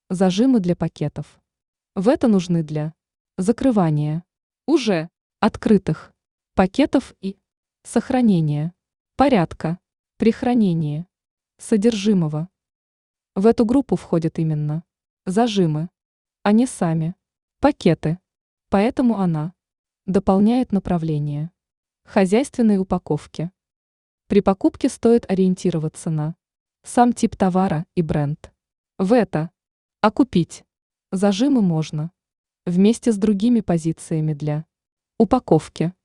Зажимы для пакетов. В это нужны для закрывания уже открытых пакетов и сохранения порядка при хранении содержимого. В эту группу входят именно зажимы, а не сами пакеты. Поэтому она дополняет направление хозяйственной упаковки. При покупке стоит ориентироваться на сам тип товара и бренд. В это а купить зажимы можно вместе с другими позициями для упаковки.